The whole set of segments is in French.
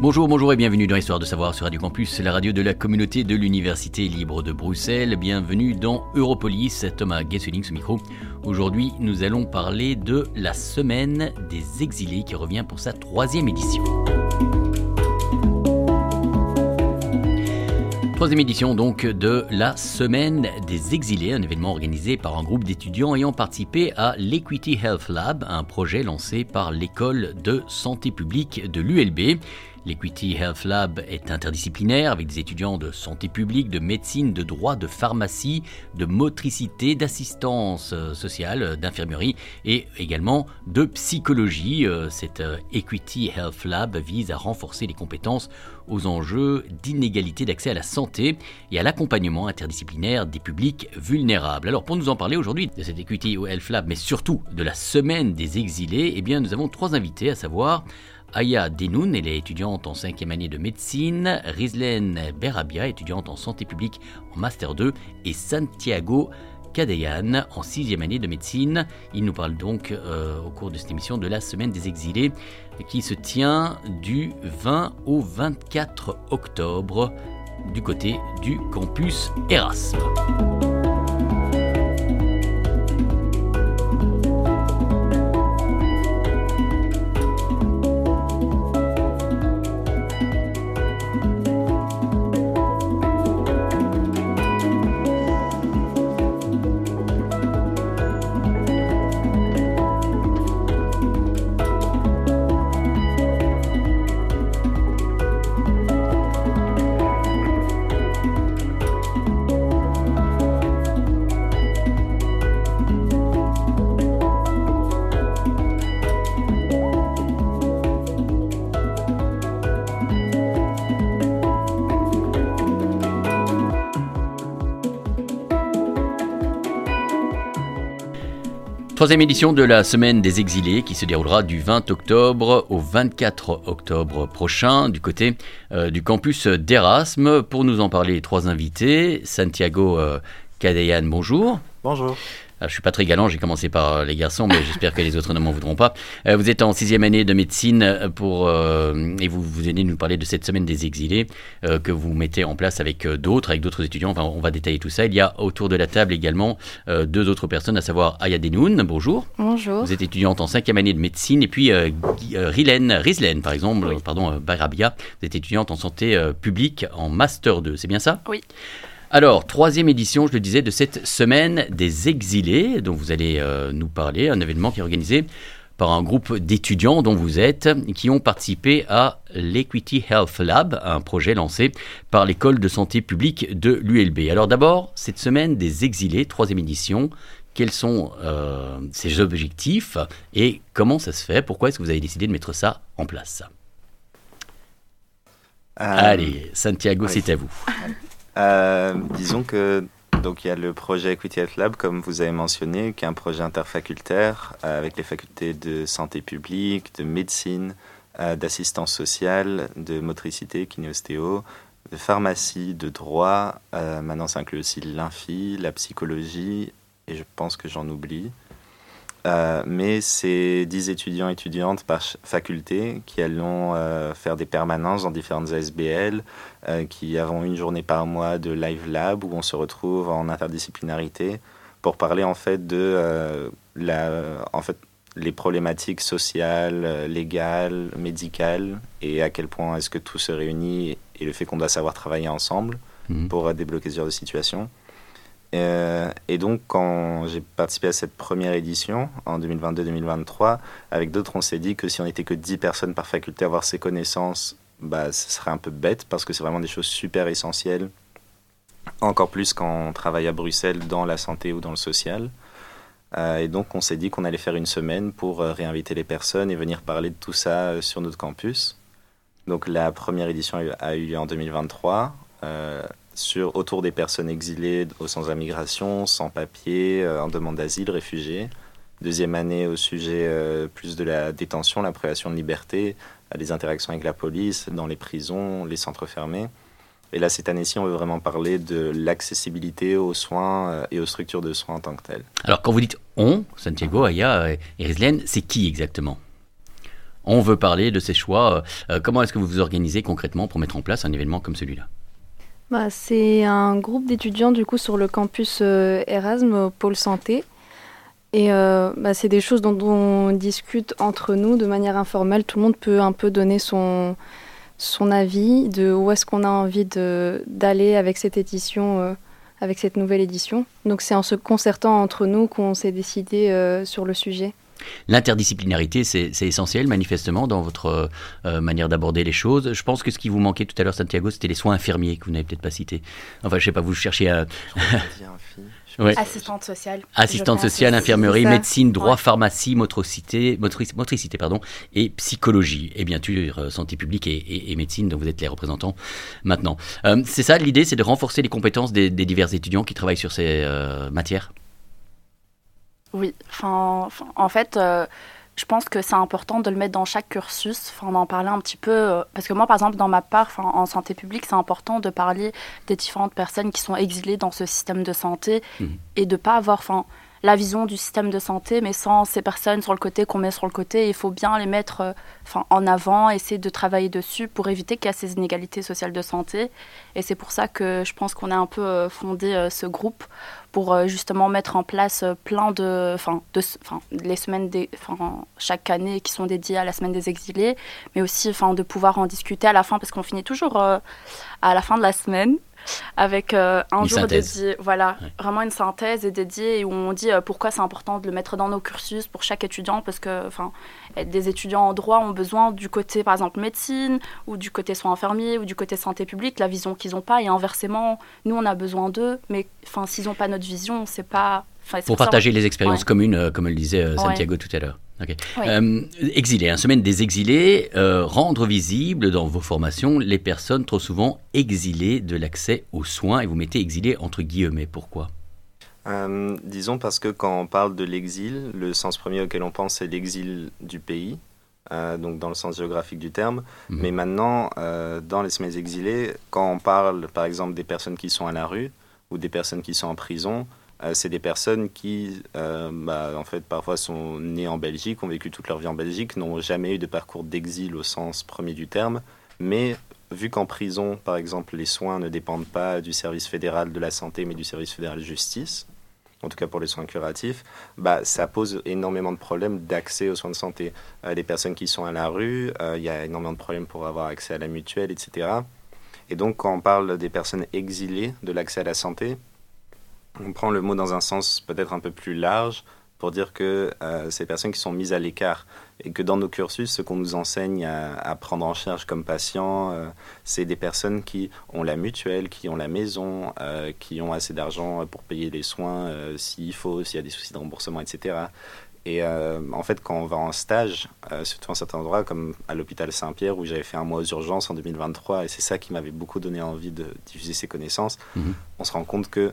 Bonjour et bienvenue dans Histoire de savoir sur Radio Campus, la radio de la communauté de l'Université libre de Bruxelles. Bienvenue dans Europolis, Thomas Gesseling ce micro. Aujourd'hui, nous allons parler de la Semaine des exilés qui revient pour sa 3e édition. Troisième édition donc de la Semaine des exilés, un événement organisé par un groupe d'étudiants ayant participé à l'Equity Health Lab, un projet lancé par l'école de santé publique de l'ULB. L'Equity Health Lab est interdisciplinaire avec des étudiants de santé publique, de médecine, de droit, de pharmacie, de motricité, d'assistance sociale, d'infirmerie et également de psychologie. Cette Equity Health Lab vise à renforcer les compétences aux enjeux d'inégalité d'accès à la santé et à l'accompagnement interdisciplinaire des publics vulnérables. Alors pour nous en parler aujourd'hui de cette Equity Health Lab, mais surtout de la Semaine des exilés, eh bien nous avons 3 invités, à savoir Aya Denoun, elle est étudiante en 5e année de médecine, Rizlen Berabia, étudiante en santé publique en Master 2, et Santiago Cadayan en 6e année de médecine. Il nous parle donc au cours de cette émission de la Semaine des exilés qui se tient du 20 au 24 octobre du côté du campus Erasme. Troisième édition de la Semaine des exilés qui se déroulera du 20 octobre au 24 octobre prochain du côté du campus d'Erasme. Pour nous en parler, 3 invités. Santiago Cadayan, bonjour. Bonjour. Alors, je ne suis pas très galant, j'ai commencé par les garçons, mais j'espère que les autres ne m'en voudront pas. Vous êtes en 6e année de médecine et vous venez nous parler de cette Semaine des exilés que vous mettez en place avec d'autres étudiants. Enfin, on va détailler tout ça. Il y a autour de la table également 2 autres personnes, à savoir Aya Denoun, bonjour. Bonjour. Vous êtes étudiante en 5e année de médecine et puis Rizlen, par exemple, oui. Barabia, vous êtes étudiante en santé publique en Master 2, c'est bien ça ? Oui. Alors, 3e édition, je le disais, de cette Semaine des exilés dont vous allez nous parler, un événement qui est organisé par un groupe d'étudiants dont vous êtes, qui ont participé à l'Equity Health Lab, un projet lancé par l'école de santé publique de l'ULB. Alors d'abord, cette Semaine des exilés, 3e édition, quels sont ses objectifs et comment ça se fait ? Pourquoi est-ce que vous avez décidé de mettre ça en place ? Allez, Santiago, oui. C'est à vous. Disons que donc il y a le projet Equity Health Lab, comme vous avez mentionné, qui est un projet interfacultaire avec les facultés de santé publique, de médecine, d'assistance sociale, de motricité, kinéostéo, de pharmacie, de droit. Maintenant, ça inclut aussi l'infi, la psychologie, et je pense que j'en oublie. Mais c'est 10 étudiants et étudiantes par faculté qui allons faire des permanences dans différentes ASBL, qui avons une journée par mois de live lab où on se retrouve en interdisciplinarité pour parler en fait de les problématiques sociales, légales, médicales et à quel point est-ce que tout se réunit et le fait qu'on doit savoir travailler ensemble pour débloquer ce genre de situation. Et donc, quand j'ai participé à cette première édition, en 2022-2023, avec d'autres, on s'est dit que si on n'était que 10 personnes par faculté à avoir ces connaissances, ce serait un peu bête, parce que c'est vraiment des choses super essentielles, encore plus quand on travaille à Bruxelles dans la santé ou dans le social. Et donc, on s'est dit qu'on allait faire une semaine pour réinviter les personnes et venir parler de tout ça sur notre campus. Donc, la première édition a eu lieu en 2023, autour des personnes exilées au sens de la migration, sans papier, en demande d'asile, réfugiés. 2e année au sujet plus de la détention, la privation de liberté, des interactions avec la police, dans les prisons, les centres fermés. Et là, cette année-ci, on veut vraiment parler de l'accessibilité aux soins et aux structures de soins en tant que telles. Alors, quand vous dites « on », Santiago, Aya et Rizlen, c'est qui exactement ? On veut parler de ces choix. Comment est-ce que vous vous organisez concrètement pour mettre en place un événement comme celui-là ? C'est un groupe d'étudiants du coup sur le campus Erasme au pôle santé. Et c'est des choses dont on discute entre nous de manière informelle. Tout le monde peut un peu donner son avis de où est-ce qu'on a envie d'aller avec cette édition, avec cette nouvelle édition. Donc c'est en se concertant entre nous qu'on s'est décidé sur le sujet. L'interdisciplinarité, c'est essentiel manifestement dans votre manière d'aborder les choses. Je pense que ce qui vous manquait tout à l'heure, Santiago, c'était les soins infirmiers que vous n'avez peut-être pas cités. Enfin, je sais pas, vous cherchiez à... Ouais. Assistante sociale. Assistante sociale, infirmerie, médecine, droit, pharmacie, motricité, et psychologie. Et bien sûr, santé publique et médecine, dont vous êtes les représentants maintenant. C'est ça, l'idée, c'est de renforcer les compétences des divers étudiants qui travaillent sur ces matières ? Oui, en fait, je pense que c'est important de le mettre dans chaque cursus, on en parlait un petit peu, parce que moi, par exemple, dans ma part, en santé publique, c'est important de parler des différentes personnes qui sont exilées dans ce système de santé et de ne pas avoir la vision du système de santé, mais sans ces personnes sur le côté qu'on met sur le côté. Il faut bien les mettre en avant, essayer de travailler dessus pour éviter qu'il y ait ces inégalités sociales de santé. Et c'est pour ça que je pense qu'on a un peu fondé ce groupe pour justement mettre en place plein les semaines chaque année qui sont dédiées à la semaine des exilés, mais aussi de pouvoir en discuter à la fin, parce qu'on finit toujours à la fin de la semaine avec un jour dédié, vraiment une synthèse et dédiée, où on dit pourquoi c'est important de le mettre dans nos cursus pour chaque étudiant, parce que des étudiants en droit ont besoin du côté, par exemple, médecine, ou du côté soins infirmiers, ou du côté santé publique, la vision qu'ils n'ont pas, et inversement, nous on a besoin d'eux, mais s'ils n'ont pas notre vision, c'est pas... Pour partager les expériences communes, comme le disait Santiago tout à l'heure. Okay. Exilés, semaine des exilés, rendre visible dans vos formations les personnes trop souvent exilées de l'accès aux soins, et vous mettez exilés entre guillemets. Pourquoi ? Disons parce que quand on parle de l'exil, le sens premier auquel on pense, c'est l'exil du pays, donc dans le sens géographique du terme. Mais maintenant, dans les semaines exilées, quand on parle par exemple des personnes qui sont à la rue ou des personnes qui sont en prison, c'est des personnes qui, en fait, parfois sont nées en Belgique, ont vécu toute leur vie en Belgique, n'ont jamais eu de parcours d'exil au sens premier du terme, mais vu qu'en prison, par exemple, les soins ne dépendent pas du service fédéral de la santé, mais du service fédéral de justice, en tout cas pour les soins curatifs, ça pose énormément de problèmes d'accès aux soins de santé. Les personnes qui sont à la rue, il y a énormément de problèmes pour avoir accès à la mutuelle, etc. Et donc, quand on parle des personnes exilées de l'accès à la santé, on prend le mot dans un sens peut-être un peu plus large pour dire que ces personnes qui sont mises à l'écart, et que dans nos cursus, ce qu'on nous enseigne à prendre en charge comme patients, c'est des personnes qui ont la mutuelle, qui ont la maison, qui ont assez d'argent pour payer les soins s'il faut, s'il y a des soucis de remboursement, etc. Et en fait, quand on va en stage, surtout en certains endroits, comme à l'hôpital Saint-Pierre, où j'avais fait un mois aux urgences en 2023, et c'est ça qui m'avait beaucoup donné envie de diffuser ces connaissances, on se rend compte que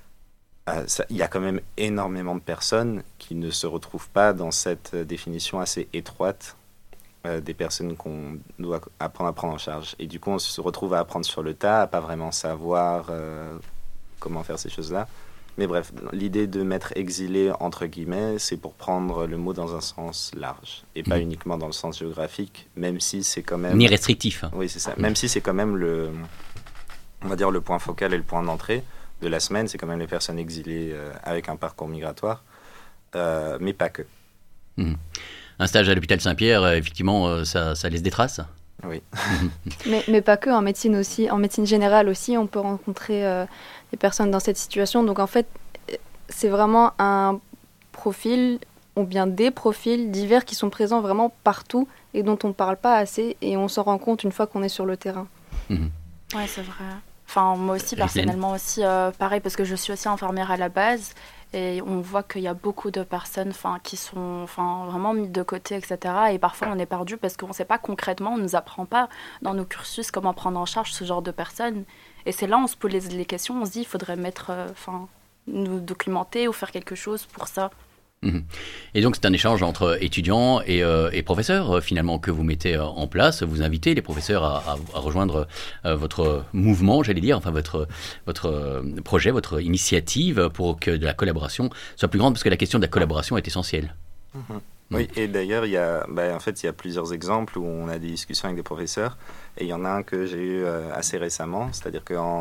il y a quand même énormément de personnes qui ne se retrouvent pas dans cette définition assez étroite des personnes qu'on doit apprendre à prendre en charge. Et du coup, on se retrouve à apprendre sur le tas, à pas vraiment savoir comment faire ces choses-là. Mais bref, l'idée de mettre exilé entre guillemets, c'est pour prendre le mot dans un sens large et pas uniquement dans le sens géographique, même si c'est quand même... Ni restrictif. Oui, c'est ça. Même si c'est quand même on va dire le point focal et le point d'entrée de la semaine, c'est quand même les personnes exilées avec un parcours migratoire, mais pas que. Un stage à l'hôpital Saint-Pierre, effectivement, ça laisse des traces. Oui. mais pas que, en médecine aussi, en médecine générale aussi, on peut rencontrer des personnes dans cette situation. Donc en fait, c'est vraiment un profil, ou bien des profils divers qui sont présents vraiment partout et dont on ne parle pas assez, et on s'en rend compte une fois qu'on est sur le terrain. Oui, c'est vrai. Moi aussi, personnellement aussi, pareil, parce que je suis aussi infirmière à la base, et on voit qu'il y a beaucoup de personnes qui sont vraiment mises de côté, etc. Et parfois, on est perdu parce qu'on ne sait pas concrètement, on ne nous apprend pas dans nos cursus comment prendre en charge ce genre de personnes. Et c'est là où on se pose les questions, on se dit, il faudrait nous documenter ou faire quelque chose pour ça. Et donc c'est un échange entre étudiants et professeurs finalement que vous mettez en place. Vous invitez les professeurs à rejoindre votre mouvement, j'allais dire, enfin votre projet, votre initiative, pour que la collaboration soit plus grande, parce que la question de la collaboration est essentielle. Oui, et d'ailleurs, en fait, il y a plusieurs exemples où on a des discussions avec des professeurs. Et il y en a un que j'ai eu assez récemment, c'est-à-dire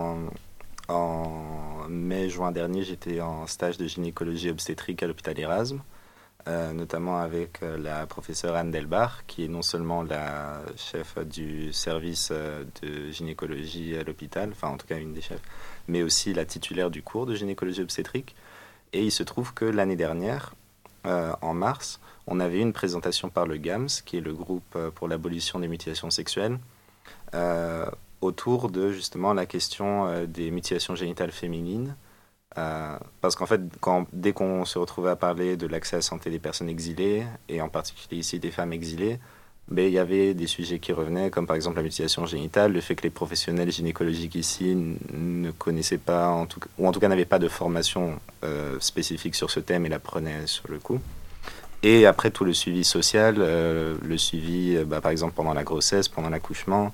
qu'en mai-juin dernier, j'étais en stage de gynécologie obstétrique à l'hôpital Erasme, notamment avec la professeure Anne Delbar, qui est non seulement la chef du service de gynécologie à l'hôpital, enfin en tout cas une des chefs, mais aussi la titulaire du cours de gynécologie obstétrique. Et il se trouve que l'année dernière, en mars, on avait eu une présentation par le GAMS, qui est le groupe pour l'abolition des mutilations sexuelles, autour de justement la question des mutilations génitales féminines. Parce qu'en fait, dès qu'on se retrouvait à parler de l'accès à la santé des personnes exilées, et en particulier ici des femmes exilées, il y avait des sujets qui revenaient, comme par exemple la mutilation génitale, le fait que les professionnels gynécologiques ici ne connaissaient pas, ou en tout cas n'avaient pas de formation spécifique sur ce thème et l'apprenaient sur le coup. Et après, tout le suivi social, le suivi, par exemple, pendant la grossesse, pendant l'accouchement,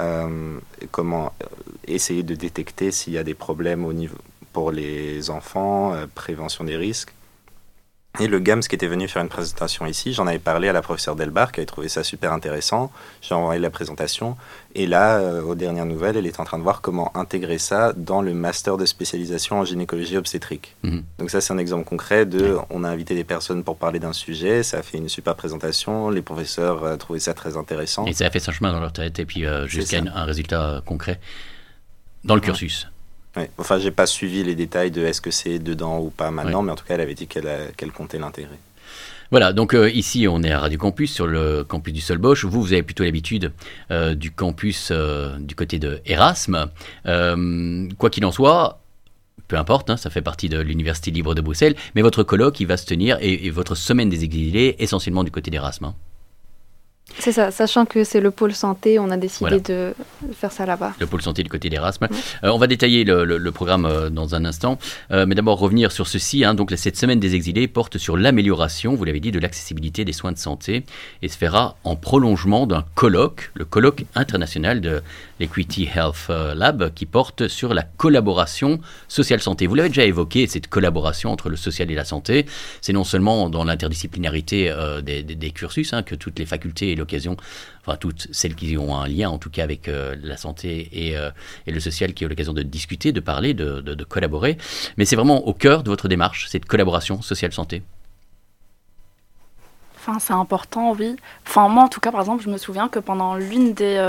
comment essayer de détecter s'il y a des problèmes au niveau, pour les enfants, prévention des risques. Et le GAMS qui était venu faire une présentation ici, j'en avais parlé à la professeure Delbar, qui avait trouvé ça super intéressant. J'ai envoyé la présentation. Et là, aux dernières nouvelles, elle est en train de voir comment intégrer ça dans le master de spécialisation en gynécologie obstétrique. Mmh. Donc ça, c'est un exemple concret on a invité des personnes pour parler d'un sujet, ça a fait une super présentation, les professeurs trouvaient ça très intéressant. Et ça a fait son chemin dans leur tête, et puis jusqu'à un résultat concret dans le cursus. Oui. Enfin, j'ai pas suivi les détails de est-ce que c'est dedans ou pas maintenant, mais en tout cas, elle avait dit qu'elle comptait l'intégrer. Voilà, donc ici, on est à Radio Campus, sur le campus du Solbosch. Vous avez plutôt l'habitude du campus du côté de Erasme. Quoi qu'il en soit, peu importe, ça fait partie de l'Université libre de Bruxelles, mais votre colloque, il va se tenir, et votre semaine des exilés, essentiellement du côté d'Erasme. C'est ça, sachant que c'est le pôle santé, on a décidé de faire ça là-bas. Le pôle santé du côté d'Erasme. On va détailler le programme dans un instant, mais d'abord revenir sur ceci. Donc cette semaine des exilés porte sur l'amélioration, vous l'avez dit, de l'accessibilité des soins de santé, et se fera en prolongement d'un colloque, le colloque international de l'Equity Health Lab, qui porte sur la collaboration social-santé. Vous l'avez déjà évoqué, cette collaboration entre le social et la santé. C'est non seulement dans l'interdisciplinarité des cursus, que toutes les facultés et l'occasion, enfin toutes celles qui ont un lien en tout cas avec la santé et le social, qui ont l'occasion de discuter, de parler, de collaborer. Mais c'est vraiment au cœur de votre démarche, cette collaboration social-santé. Enfin, c'est important, oui. Enfin, moi, en tout cas, par exemple, je me souviens que pendant l'une des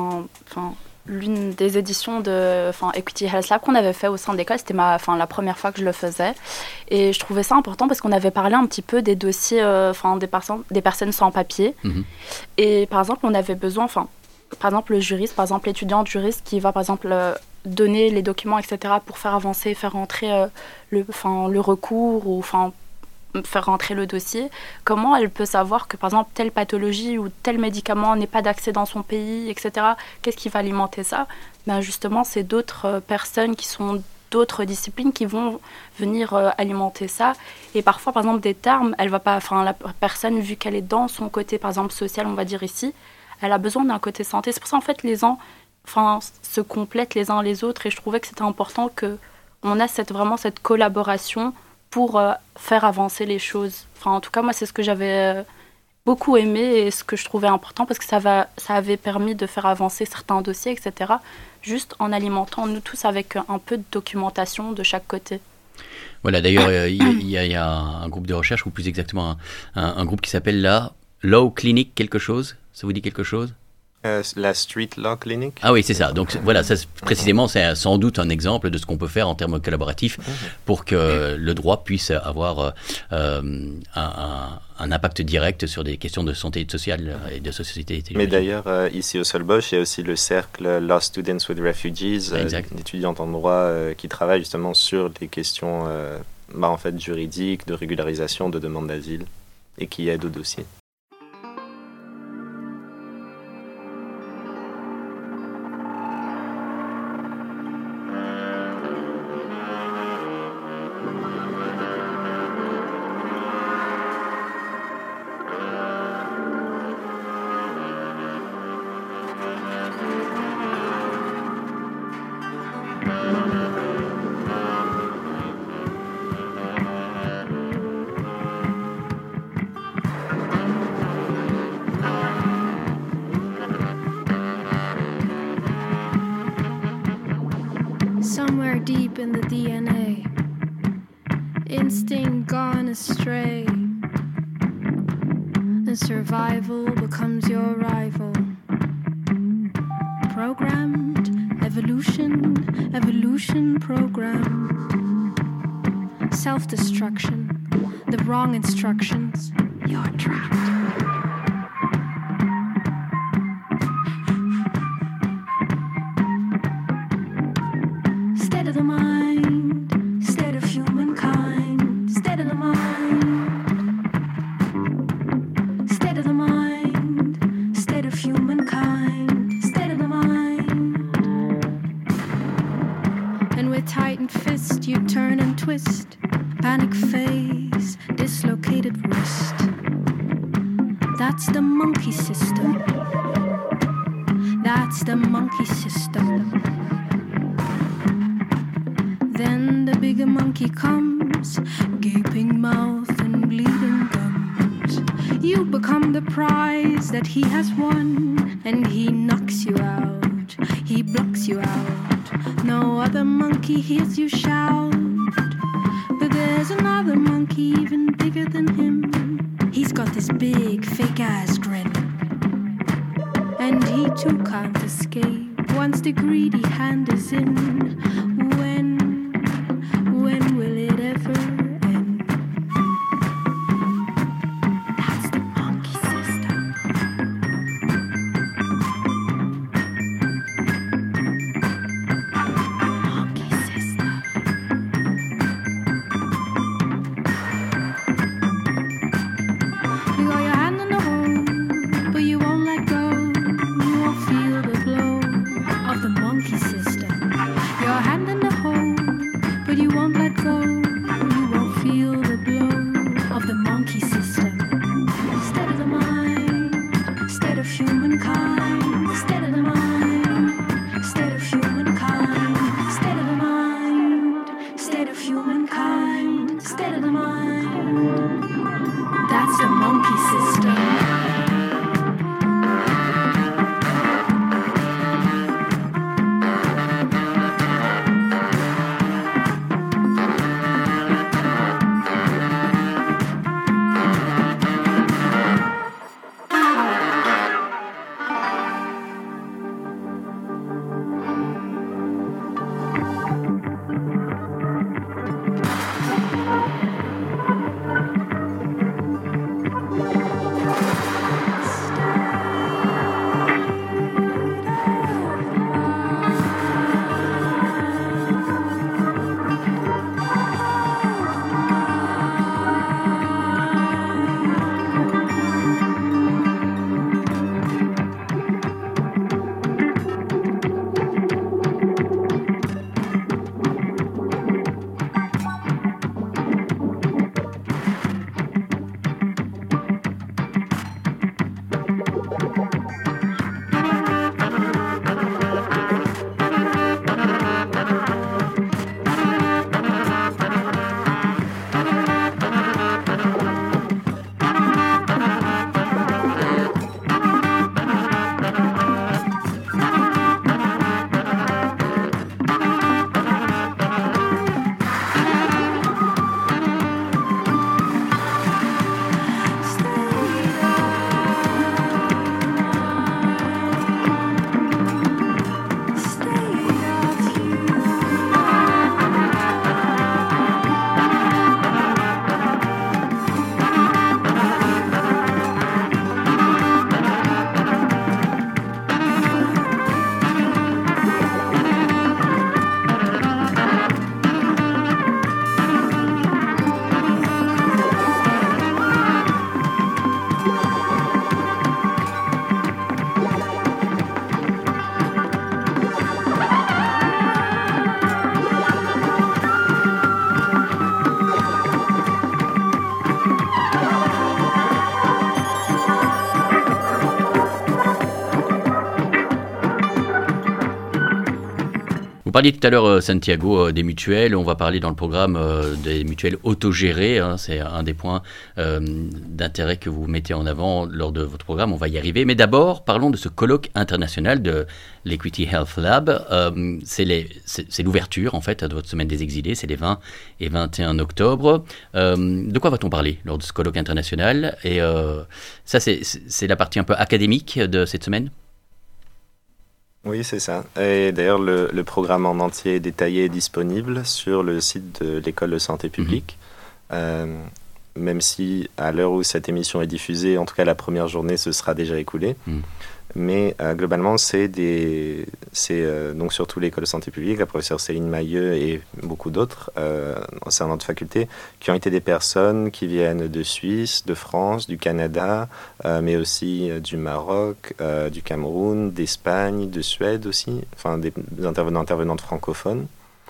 éditions de Equity Health Lab qu'on avait fait au sein de l'école, c'était la première fois que je le faisais. Et je trouvais ça important parce qu'on avait parlé un petit peu des dossiers des personnes sans papier. Mmh. Et par exemple, on avait besoin, par exemple, le juriste, par exemple, l'étudiante juriste qui va, par exemple, donner les documents, etc., pour faire avancer, faire rentrer le recours ou faire rentrer le dossier. Comment elle peut savoir que, par exemple, telle pathologie ou tel médicament n'est pas d'accès dans son pays, etc. Qu'est-ce qui va alimenter ça ? Justement, c'est d'autres personnes qui sont d'autres disciplines qui vont venir alimenter ça. Et parfois, par exemple, des termes, elle va pas, la personne, vu qu'elle est dans son côté, par exemple, social, on va dire ici, elle a besoin d'un côté santé. C'est pour ça, en fait, les gens se complètent les uns les autres. Et je trouvais que c'était important qu'on a vraiment cette collaboration pour faire avancer les choses. En tout cas, moi, c'est ce que j'avais beaucoup aimé et ce que je trouvais important, parce que ça avait permis de faire avancer certains dossiers, etc., juste en alimentant nous tous avec un peu de documentation de chaque côté. Voilà, d'ailleurs, il y a un groupe de recherche, ou plus exactement un groupe qui s'appelle la Law Clinic quelque chose. Ça vous dit quelque chose ? La Street Law Clinic. Ah oui, c'est ça. Donc voilà, ça, précisément, c'est sans doute un exemple de ce qu'on peut faire en termes collaboratifs pour que le droit puisse avoir un impact direct sur des questions de santé sociale et de société. Mais d'ailleurs, ici au Solbosch, il y a aussi le cercle Law Students with Refugees, d'étudiants en droit qui travaillent justement sur des questions juridiques, de régularisation, de demande d'asile, et qui aident au dossier. somewhere deep in the DNA. Instinct gone astray, and survival becomes your rival. Programmed, evolution programmed. Self-destruction, the wrong instructions, you're trapped. State of the mind, state of humankind, state of the mind, state of the mind, state of humankind, state of the mind. And with tightened fist you turn and twist, panic face, dislocated wrist. That's the monkey system. That's the monkey system. Then the bigger monkey comes, gaping mouth and bleeding gums. You become the prize that he has won, and he knocks you out, he blocks you out. No other monkey hears you shout. But there's another monkey even bigger than him. He's got this big fake ass grin, and he too can't escape once the greedy hand is in. When will it ever end? That's the monkey system. Monkey system. You got your hand on the hole, but you won't let go. You won't feel the blow of the monkey system. Your hand in the Vous parliez tout à l'heure, Santiago, des mutuelles. On va parler dans le programme des mutuelles autogérées. C'est un des points d'intérêt que vous mettez en avant lors de votre programme. On va y arriver. Mais d'abord, parlons de ce colloque international de l'Equity Health Lab. C'est l'ouverture, en fait, de votre semaine des exilés. C'est les 20 et 21 octobre. De quoi va-t-on parler lors de ce colloque international? Et ça, c'est la partie un peu académique de cette semaine? Oui, c'est ça. Et d'ailleurs, le programme en entier est détaillé et disponible sur le site de l'École de santé publique. Même si, à l'heure où cette émission est diffusée, en tout cas la première journée se sera déjà écoulée. Mais globalement, c'est donc surtout l'École de santé publique, la professeure Céline Mailleux et beaucoup d'autres au sein de notre faculté, qui ont été des personnes qui viennent de Suisse, de France, du Canada, mais aussi du Maroc, du Cameroun, d'Espagne, de Suède aussi, enfin des intervenantes francophones,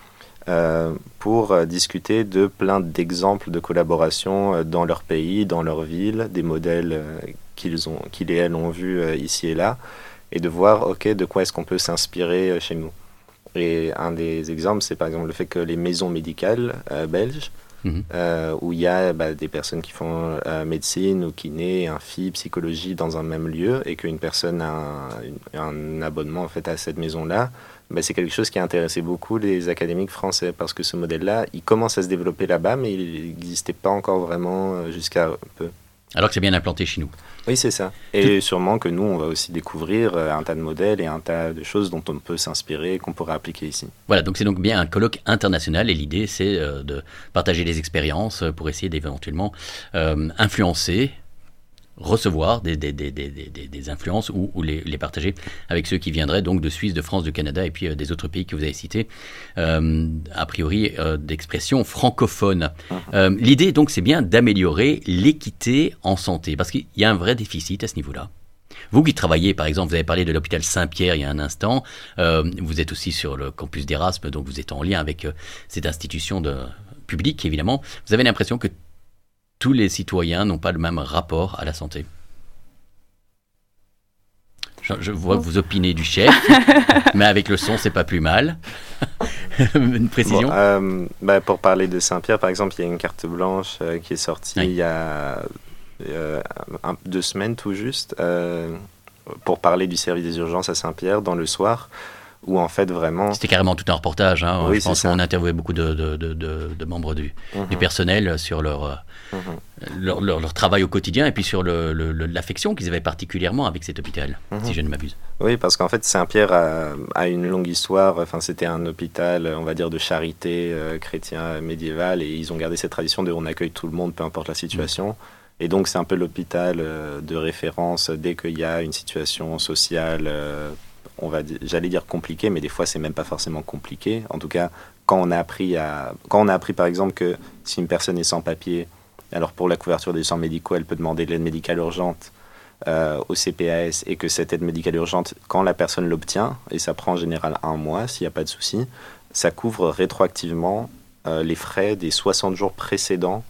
pour discuter de plein d'exemples de collaboration dans leur pays, dans leur ville, des modèles qu'ils et elles ont vus ici et là, et de voir de quoi est-ce qu'on peut s'inspirer chez nous. Et un des exemples, c'est par exemple le fait que les maisons médicales belges, où il y a des personnes qui font médecine ou kiné, infi, psychologie dans un même lieu, et qu'une personne a un abonnement en fait à cette maison-là, c'est quelque chose qui a intéressé beaucoup les académiques français, parce que ce modèle-là, il commence à se développer là-bas, mais il n'existait pas encore vraiment jusqu'à peu. Alors que c'est bien implanté chez nous. Oui, c'est ça. Et sûrement que nous, on va aussi découvrir un tas de modèles et un tas de choses dont on peut s'inspirer, qu'on pourrait appliquer ici. Voilà, donc c'est donc bien un colloque international et l'idée, c'est de partager des expériences pour essayer d'éventuellement influencer, recevoir des influences ou les partager avec ceux qui viendraient donc de Suisse, de France, de Canada et puis des autres pays que vous avez cités, a priori d'expression francophone. L'idée donc c'est bien d'améliorer l'équité en santé parce qu'il y a un vrai déficit à ce niveau-là. Vous qui travaillez, par exemple, vous avez parlé de l'hôpital Saint-Pierre il y a un instant, vous êtes aussi sur le campus d'Erasme, donc vous êtes en lien avec cette institution publique évidemment. Vous avez l'impression que tous les citoyens n'ont pas le même rapport à la santé. Je vois que vous opinez du chef, mais avec le son, c'est pas plus mal. Une précision? Pour parler de Saint-Pierre, par exemple, il y a une carte blanche qui est sortie il y a 2 semaines tout juste, pour parler du service des urgences à Saint-Pierre dans le soir. Où en fait vraiment... C'était carrément tout un reportage. Oui, je pense qu'on a interviewé beaucoup de membres du personnel sur leur travail au quotidien et puis sur l'affection qu'ils avaient particulièrement avec cet hôpital, si je ne m'abuse. Oui, parce qu'en fait Saint-Pierre a une longue histoire. Enfin, c'était un hôpital, on va dire, de charité chrétien médiéval, et ils ont gardé cette tradition de on accueille tout le monde, peu importe la situation. Et donc c'est un peu l'hôpital de référence dès qu'il y a une situation sociale... j'allais dire compliqué, mais des fois c'est même pas forcément compliqué. En tout cas, quand on a appris par exemple que si une personne est sans papier, alors pour la couverture des soins médicaux, elle peut demander de l'aide médicale urgente au CPAS, et que cette aide médicale urgente, quand la personne l'obtient, et ça prend en général 1 mois s'il n'y a pas de souci, ça couvre rétroactivement les frais des 60 jours précédents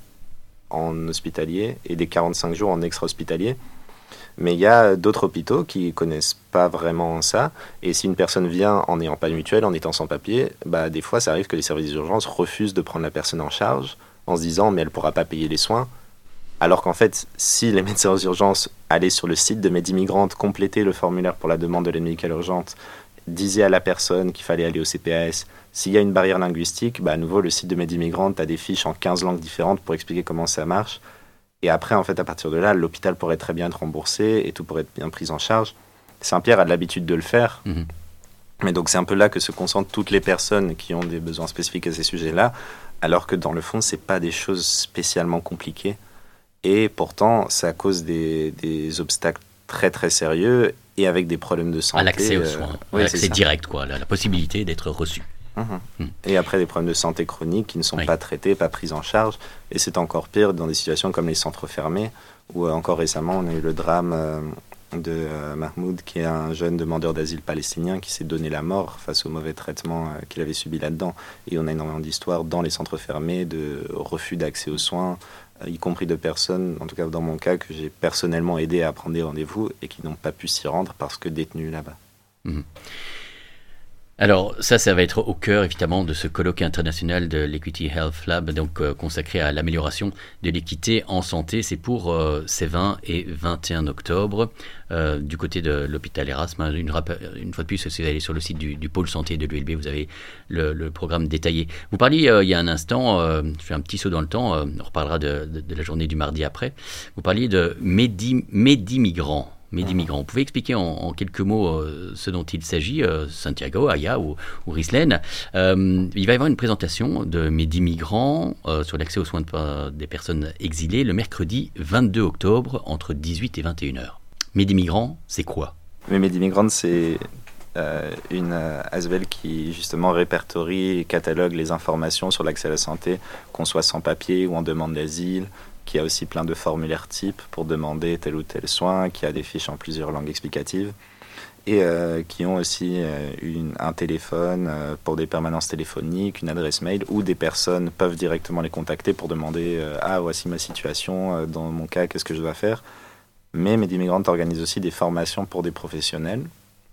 en hospitalier et des 45 jours en extra-hospitalier. Mais il y a d'autres hôpitaux qui ne connaissent pas vraiment ça. Et si une personne vient en n'ayant pas de mutuelle, en étant sans papier, des fois, ça arrive que les services d'urgence refusent de prendre la personne en charge en se disant « mais elle ne pourra pas payer les soins ». Alors qu'en fait, si les médecins d'urgence allaient sur le site de MediMigrante, compléter le formulaire pour la demande de l'aide médicale urgente, disaient à la personne qu'il fallait aller au CPAS, s'il y a une barrière linguistique, à nouveau, le site de MediMigrante a des fiches en 15 langues différentes pour expliquer comment ça marche. Et après, en fait, à partir de là, l'hôpital pourrait très bien être remboursé et tout pourrait être bien pris en charge. Saint-Pierre a de l'habitude de le faire. Mais donc, c'est un peu là que se concentrent toutes les personnes qui ont des besoins spécifiques à ces sujets-là, alors que dans le fond, ce n'est pas des choses spécialement compliquées. Et pourtant, ça cause des obstacles très, très sérieux et avec des problèmes de santé. À l'accès aux soins, à l'accès direct, quoi, la possibilité d'être reçu. Et après des problèmes de santé chroniques qui ne sont pas traités, pas pris en charge, et c'est encore pire dans des situations comme les centres fermés, où encore récemment on a eu le drame de Mahmoud, qui est un jeune demandeur d'asile palestinien qui s'est donné la mort face au mauvais traitement qu'il avait subi là-dedans. Et on a énormément d'histoires dans les centres fermés de refus d'accès aux soins, y compris de personnes, en tout cas dans mon cas, que j'ai personnellement aidé à prendre des rendez-vous et qui n'ont pas pu s'y rendre parce que détenus là-bas. Alors ça va être au cœur évidemment de ce colloque international de l'Equity Health Lab, donc consacré à l'amélioration de l'équité en santé. C'est pour ces 20 et 21 octobre du côté de l'hôpital Erasme. Une fois de plus, si vous allez sur le site du pôle santé de l'ULB, vous avez le programme détaillé. Vous parliez il y a un instant, je fais un petit saut dans le temps, on reparlera de la journée du mardi après. Vous parliez de Médimigrants. Vous pouvez expliquer en quelques mots ce dont il s'agit, Santiago, Aya ou Rislaine. Il va y avoir une présentation de Médimigrants sur l'accès aux soins des personnes exilées le mercredi 22 octobre entre 18 et 21 heures. Médimigrants, c'est quoi ? Médimigrants, c'est une ASBL qui justement répertorie et catalogue les informations sur l'accès à la santé, qu'on soit sans papier ou en demande d'asile, qui a aussi plein de formulaires types pour demander tel ou tel soin, qui a des fiches en plusieurs langues explicatives, et qui ont aussi un téléphone pour des permanences téléphoniques, une adresse mail, où des personnes peuvent directement les contacter pour demander « Ah, voici ma situation, dans mon cas, qu'est-ce que je dois faire ?» Mais Médimigrants organise aussi des formations pour des professionnels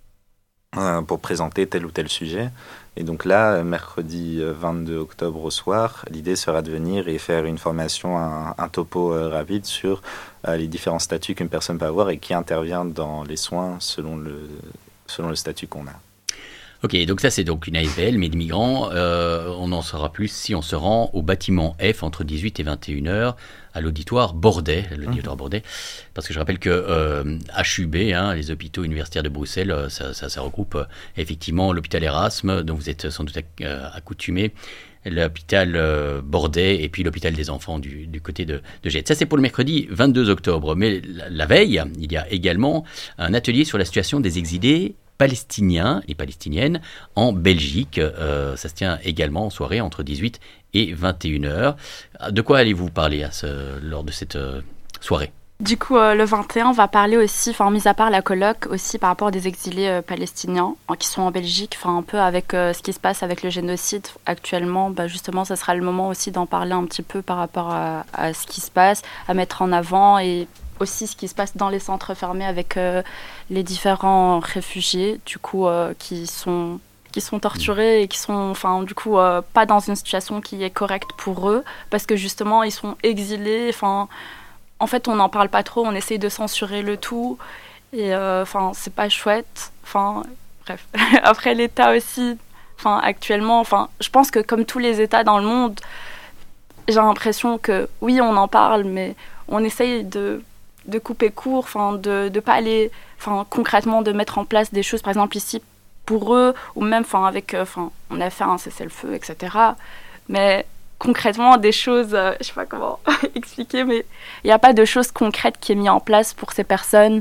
pour présenter tel ou tel sujet. Et donc là, mercredi 22 octobre au soir, l'idée sera de venir et faire une formation, un topo rapide sur les différents statuts qu'une personne peut avoir et qui intervient dans les soins selon le statut qu'on a. Ok, donc ça c'est donc une ASBL, Médimigrants. On en saura plus si on se rend au bâtiment F entre 18 et 21 heures à l'auditoire Bordet, parce que je rappelle que HUB, les hôpitaux universitaires de Bruxelles, ça regroupe effectivement l'hôpital Erasme, dont vous êtes sans doute accoutumés, l'hôpital Bordet et puis l'hôpital des enfants du côté de Gênes. Ça c'est pour le mercredi 22 octobre, mais la veille, il y a également un atelier sur la situation des exilés palestiniens et palestiniennes en Belgique. Ça se tient également en soirée entre 18 et 21 heures. De quoi allez-vous parler lors de cette soirée ? Du coup, le 21, on va parler aussi, mis à part la colloque, aussi par rapport des exilés palestiniens qui sont en Belgique, un peu avec ce qui se passe avec le génocide actuellement. Justement, ça sera le moment aussi d'en parler un petit peu par rapport à ce qui se passe, à mettre en avant et aussi ce qui se passe dans les centres fermés avec les différents réfugiés, du coup, qui sont torturés et qui sont, pas dans une situation qui est correcte pour eux, parce que justement, ils sont exilés. En fait, on n'en parle pas trop, on essaye de censurer le tout, et c'est pas chouette. Bref. Après, l'État aussi, actuellement, je pense que comme tous les États dans le monde, j'ai l'impression que, oui, on en parle, mais on essaye de couper court, de pas aller, concrètement, de mettre en place des choses, par exemple ici, pour eux, ou même, avec, on a fait un cessez-le-feu, etc. Mais concrètement, des choses, je sais pas comment expliquer, mais il n'y a pas de choses concrètes qui est mis en place pour ces personnes.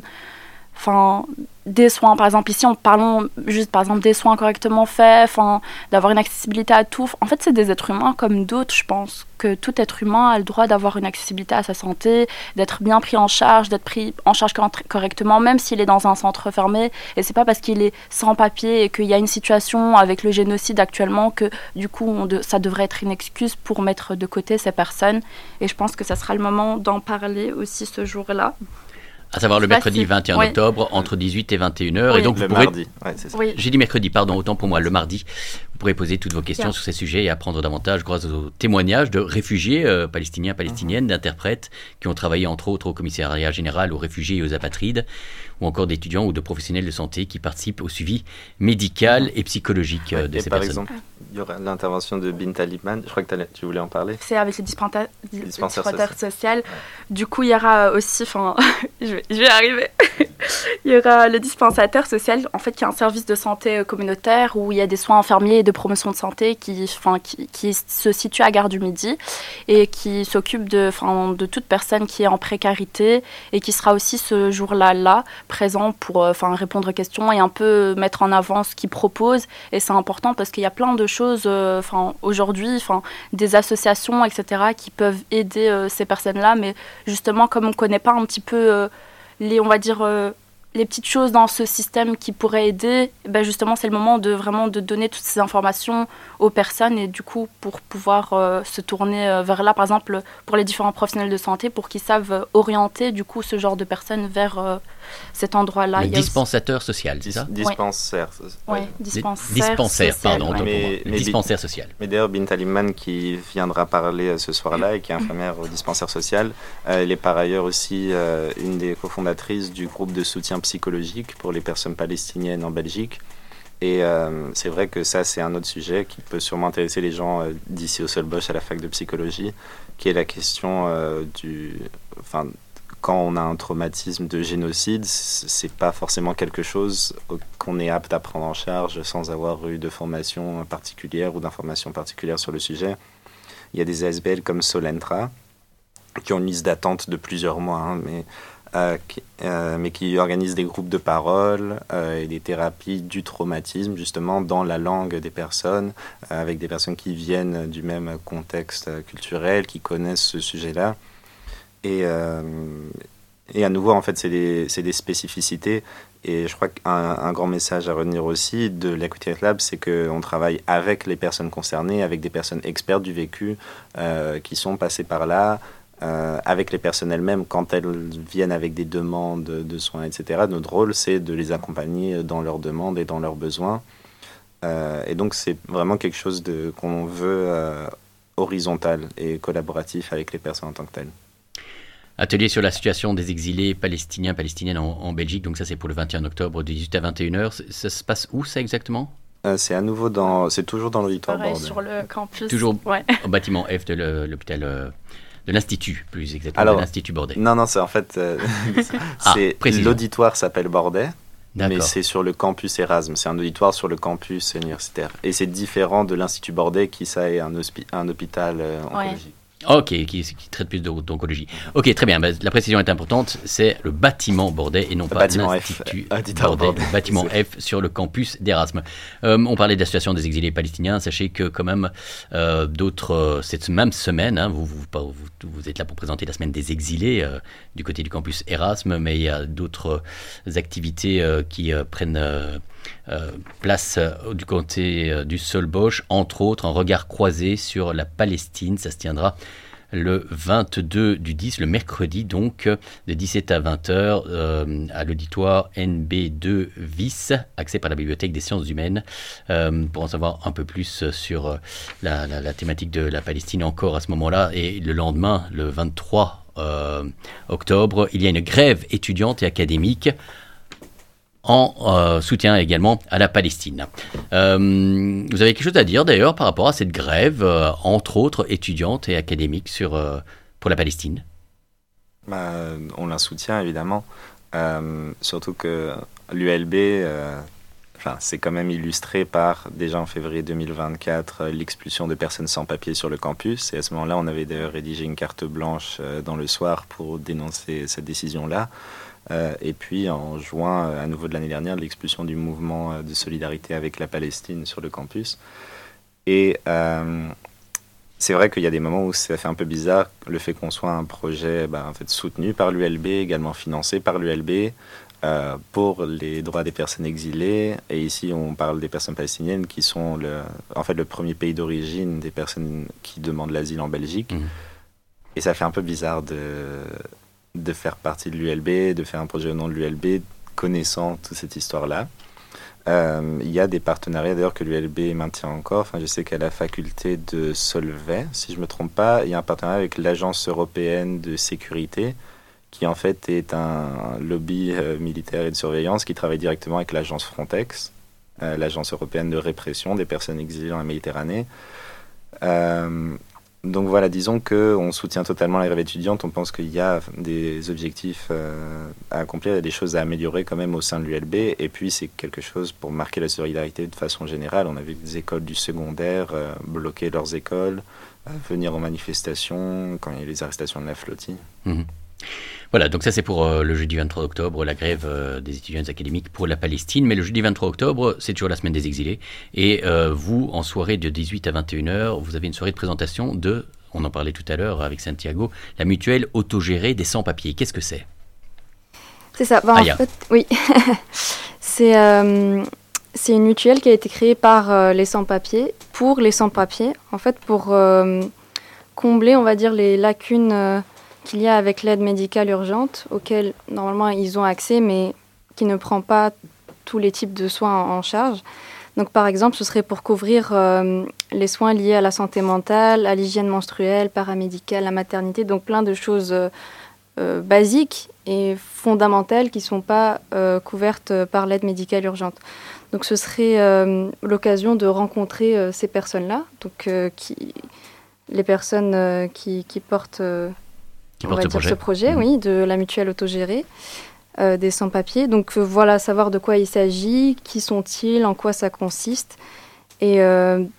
Des soins, par exemple, ici, parlons juste, par exemple, des soins correctement faits, d'avoir une accessibilité à tout. En fait, c'est des êtres humains comme d'autres, je pense, que tout être humain a le droit d'avoir une accessibilité à sa santé, d'être bien pris en charge, d'être pris en charge correctement, même s'il est dans un centre fermé. Et c'est pas parce qu'il est sans papier et qu'il y a une situation avec le génocide actuellement que, du coup, ça devrait être une excuse pour mettre de côté ces personnes. Et je pense que ça sera le moment d'en parler aussi ce jour-là. À savoir le mercredi 21 octobre, entre 18 et 21 heures. Oui. Et donc le mardi, c'est ça. Oui. J'ai dit mercredi, pardon, autant pour moi, le mardi. Vous pourrez poser toutes vos questions sur ces sujets et apprendre davantage grâce aux témoignages de réfugiés palestiniens, palestiniennes, d'interprètes qui ont travaillé entre autres au commissariat général aux réfugiés et aux apatrides, ou encore d'étudiants ou de professionnels de santé qui participent au suivi médical et psychologique de ces personnes. Par exemple, il y aura l'intervention de Bint Alipman, je crois que tu voulais en parler. C'est avec le dispensaire social. Ouais. Du coup, il y aura aussi, je vais arriver. Il y aura le dispensateur social, en fait, qui est un service de santé communautaire où il y a des soins infirmiers et de promotion de santé qui se situe à Gare du Midi et qui s'occupe de toute personne qui est en précarité et qui sera aussi ce jour-là présent pour répondre aux questions et un peu mettre en avant ce qu'il propose. Et c'est important parce qu'il y a plein de choses aujourd'hui, des associations, etc., qui peuvent aider ces personnes-là, mais justement, comme on ne connaît pas un petit peu les petites choses dans ce système qui pourraient aider, justement, c'est le moment de donner toutes ces informations aux personnes et du coup, pour pouvoir se tourner vers là, par exemple, pour les différents professionnels de santé, pour qu'ils savent orienter, du coup, ce genre de personnes vers cet endroit-là. Le dispensateur social, c'est ça? Dispensaire. Dispensaire, pardon. Dispensaire social. Mais d'ailleurs, Bint Aliman, qui viendra parler ce soir-là et qui est infirmière au dispensaire social, elle est par ailleurs aussi une des cofondatrices du groupe de soutien psychologique pour les personnes palestiniennes en Belgique. Et c'est vrai que ça, c'est un autre sujet qui peut sûrement intéresser les gens d'ici au Solbosch à la fac de psychologie, qui est la question quand on a un traumatisme de génocide, c'est pas forcément quelque chose qu'on est apte à prendre en charge sans avoir eu de formation particulière ou d'informations particulières sur le sujet. Il y a des ASBL comme Solentra qui ont une liste d'attente de plusieurs mois, mais qui organisent des groupes de parole et des thérapies du traumatisme, justement, dans la langue des personnes, avec des personnes qui viennent du même contexte culturel, qui connaissent ce sujet-là. Et à nouveau, en fait, c'est des spécificités. Et je crois qu'un grand message à retenir aussi de l'Equity Health Lab, c'est qu'on travaille avec les personnes concernées, avec des personnes expertes du vécu qui sont passées par là, avec les personnes elles-mêmes, quand elles viennent avec des demandes de soins, etc. Notre rôle, c'est de les accompagner dans leurs demandes et dans leurs besoins. Et donc, c'est vraiment quelque chose qu'on veut horizontal et collaboratif avec les personnes en tant que telles. Atelier sur la situation des exilés palestiniennes en Belgique. Donc ça, c'est pour le 21 octobre, de 18 à 21h. Ça se passe où, ça, exactement? C'est c'est toujours dans l'auditoire Bordel. Sur le campus. Toujours au bâtiment F de l'hôpital... de l'Institut, plus exactement, de l'Institut Bordet. Non, c'est en fait... l'auditoire s'appelle Bordet, mais c'est sur le campus Erasme. C'est un auditoire sur le campus universitaire. Et c'est différent de l'Institut Bordet, qui, ça, est un hôpital oncologique. Ok, qui traite plus d'oncologie. Ok, très bien. La précision est importante. C'est le bâtiment Bordet et non pas l'Institut Bordet. Le bâtiment F sur le campus d'Erasme. On parlait de la situation des exilés palestiniens. Sachez que quand même cette même semaine, vous êtes là pour présenter la semaine des exilés du côté du campus Erasme, mais il y a d'autres activités qui prennent place du côté du Solbosch, entre autres un regard croisé sur la Palestine. Ça se tiendra le 22 du 10, le mercredi donc, de 17 à 20h à l'auditoire NB2 VIS, accès par la Bibliothèque des sciences humaines. Pour en savoir un peu plus sur la thématique de la Palestine encore à ce moment-là. Et le lendemain, le 23 octobre, il y a une grève étudiante et académique en soutien également à la Palestine. Vous avez quelque chose à dire d'ailleurs par rapport à cette grève, entre autres étudiante et académique pour la Palestine? On la soutient évidemment, surtout que l'ULB, c'est quand même illustré par, déjà en février 2024, l'expulsion de personnes sans papier sur le campus. Et à ce moment-là, on avait d'ailleurs rédigé une carte blanche dans le soir pour dénoncer cette décision-là. Et puis en juin, à nouveau de l'année dernière, l'expulsion du mouvement de solidarité avec la Palestine sur le campus. Et c'est vrai qu'il y a des moments où ça fait un peu bizarre le fait qu'on soit un projet soutenu par l'ULB, également financé par l'ULB, pour les droits des personnes exilées. Et ici, on parle des personnes palestiniennes qui sont le premier pays d'origine des personnes qui demandent l'asile en Belgique. Et ça fait un peu bizarre de faire partie de l'ULB, de faire un projet au nom de l'ULB, connaissant toute cette histoire-là. Il y a des partenariats d'ailleurs que l'ULB maintient encore. Je sais qu'à la faculté de Solvay, si je ne me trompe pas, il y a un partenariat avec l'Agence européenne de sécurité, qui en fait est un lobby militaire et de surveillance qui travaille directement avec l'agence Frontex, l'Agence européenne de répression des personnes exilées dans la Méditerranée. Donc voilà, disons qu'on soutient totalement la grève étudiante. On pense qu'il y a des objectifs à accomplir, il y a des choses à améliorer quand même au sein de l'ULB. Et puis c'est quelque chose pour marquer la solidarité de façon générale. On a vu des écoles du secondaire bloquer leurs écoles, venir aux manifestations quand il y a eu les arrestations de la flottille. Voilà, donc ça c'est pour le jeudi 23 octobre, la grève des étudiants académiques pour la Palestine. Mais le jeudi 23 octobre, c'est toujours la semaine des exilés. Et vous, en soirée de 18 à 21h, vous avez une soirée de présentation on en parlait tout à l'heure avec Santiago, la mutuelle autogérée des sans-papiers. Qu'est-ce que c'est? C'est ça. En fait, oui. C'est une mutuelle qui a été créée par les sans-papiers, pour les sans-papiers, en fait, pour combler, on va dire, les lacunes qu'il y a avec l'aide médicale urgente, auquel normalement ils ont accès, mais qui ne prend pas tous les types de soins en charge. Donc par exemple, ce serait pour couvrir les soins liés à la santé mentale, à l'hygiène menstruelle, paramédicale, la maternité, donc plein de choses basiques et fondamentales qui ne sont pas couvertes par l'aide médicale urgente. Donc ce serait l'occasion de rencontrer ces personnes-là, donc les personnes qui portent, ce projet, oui, de la mutuelle autogérée, des sans-papiers. Donc voilà, savoir de quoi il s'agit, qui sont-ils, en quoi ça consiste. Et il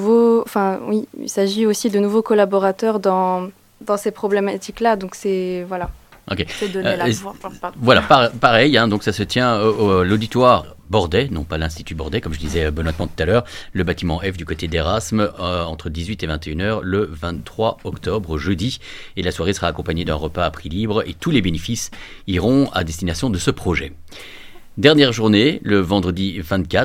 s'agit aussi de nouveaux collaborateurs dans ces problématiques-là. Donc c'est, voilà. Okay. C'est donner la voix. Voilà, pareil, hein, donc ça se tient à l'auditoire Bordet, non pas l'Institut Bordet, comme je disais benoîtement tout à l'heure, le bâtiment F du côté d'Erasme, entre 18 et 21h le 23 octobre, jeudi. Et la soirée sera accompagnée d'un repas à prix libre et tous les bénéfices iront à destination de ce projet. Dernière journée, ce vendredi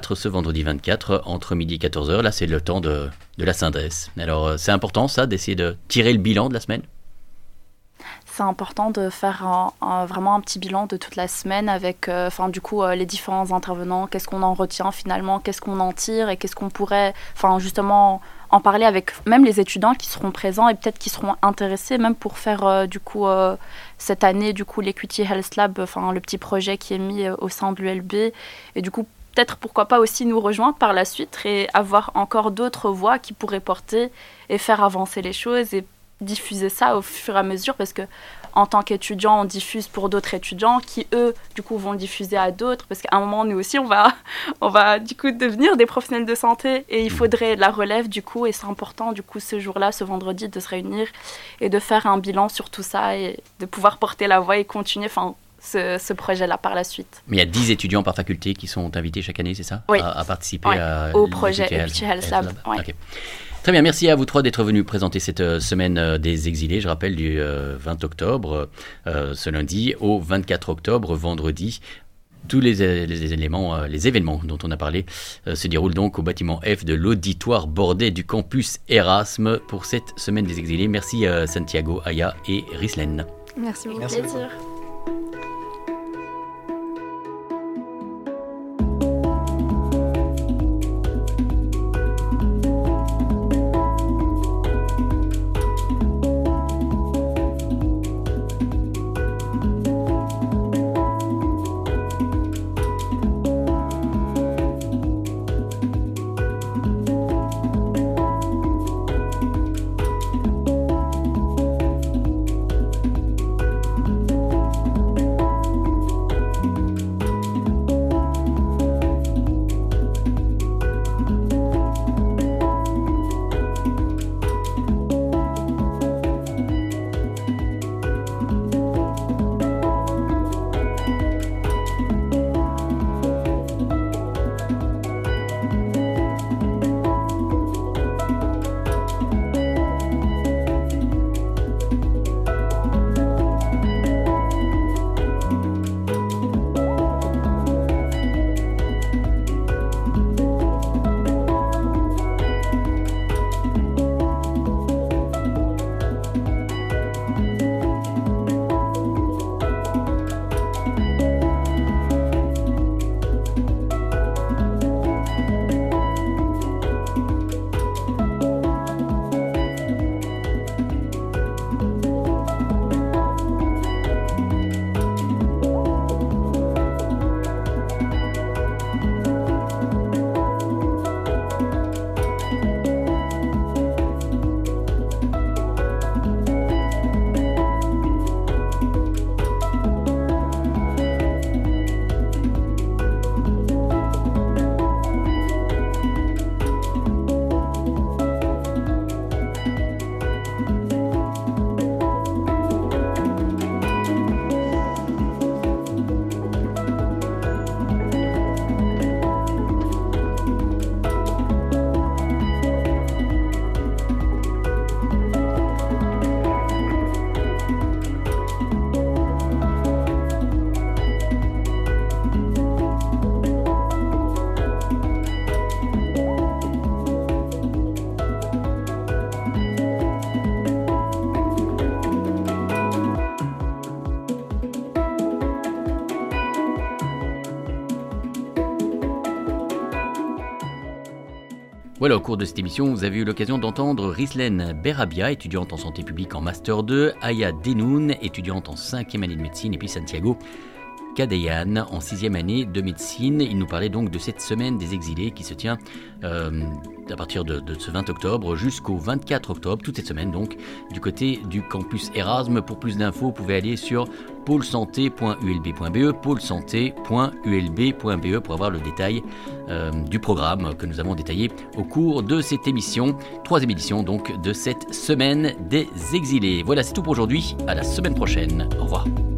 24, entre midi et 14h, là c'est le temps de la Syndresse. Alors c'est important ça, d'essayer de tirer le bilan de la semaine ? C'est important de faire vraiment un petit bilan de toute la semaine avec les différents intervenants, qu'est-ce qu'on en retient finalement, qu'est-ce qu'on en tire et qu'est-ce qu'on pourrait justement en parler avec même les étudiants qui seront présents et peut-être qui seront intéressés même pour faire cette année l'Equity Health Lab, le petit projet qui est mis au sein de l'ULB et du coup peut-être pourquoi pas aussi nous rejoindre par la suite et avoir encore d'autres voix qui pourraient porter et faire avancer les choses et diffuser ça au fur et à mesure parce que en tant qu'étudiant on diffuse pour d'autres étudiants qui eux du coup vont le diffuser à d'autres parce qu'à un moment nous aussi on va du coup devenir des professionnels de santé et il faudrait de la relève du coup et c'est important du coup ce jour-là, ce vendredi de se réunir et de faire un bilan sur tout ça et de pouvoir porter la voix et continuer ce projet-là par la suite. Mais il y a 10 étudiants par faculté qui sont invités chaque année, c'est ça ? Oui. À participer au projet Equity Health Lab. Ouais. Okay. Très bien, merci à vous trois d'être venus présenter cette semaine des exilés, je rappelle du 20 octobre, ce lundi, au 24 octobre, vendredi. Tous les événements dont on a parlé se déroulent donc au bâtiment F de l'auditoire Bordet du campus Erasme pour cette semaine des exilés. Merci Santiago, Aya et Rislaine. Merci beaucoup. Merci. Plaisir. Voilà, au cours de cette émission, vous avez eu l'occasion d'entendre Rislène Berabia, étudiante en santé publique en Master 2, Aya Denoun, étudiante en 5e année de médecine, et puis Santiago Kadeyan, en 6e année de médecine. Il nous parlait donc de cette semaine des exilés qui se tient à partir de ce 20 octobre jusqu'au 24 octobre, toute cette semaine donc, du côté du campus Erasme. Pour plus d'infos, vous pouvez aller sur pôlesanté.ulb.be, pôlesanté.ulb.be pour avoir le détail du programme que nous avons détaillé au cours de cette émission, 3e édition donc de cette semaine des exilés. Voilà, c'est tout pour aujourd'hui, à la semaine prochaine, au revoir.